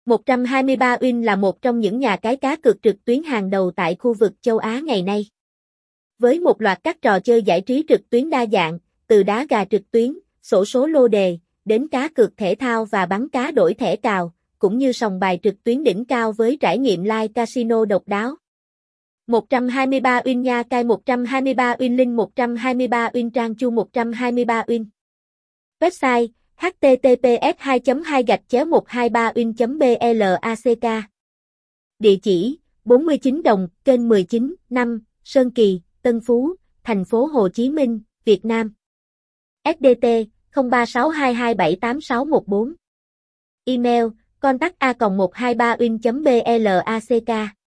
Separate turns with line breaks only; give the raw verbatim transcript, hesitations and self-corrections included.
một trăm hai mươi ba Win là một trong những nhà cái cá cược trực tuyến hàng đầu tại khu vực châu Á ngày nay. Với một loạt các trò chơi giải trí trực tuyến đa dạng, từ đá gà trực tuyến, xổ số lô đề, đến cá cược thể thao và bắn cá đổi thẻ cào, cũng như sòng bài trực tuyến đỉnh cao với trải nghiệm live casino độc đáo. một trăm hai mươi ba Win nha cai một trăm hai mươi ba Win link một trăm hai mươi ba Win trang chu một trăm hai mươi ba Win. Website h t t p s hai chấm hai gạch chéo một hai ba win chấm black. Địa chỉ bốn mươi chín Đồng, kênh mười chín, năm, Sơn Kỳ, Tân Phú, thành phố Hồ Chí Minh, Việt Nam. ét đê tê không ba sáu hai hai bảy tám sáu một bốn. Email contact a còng một hai ba win chấm black.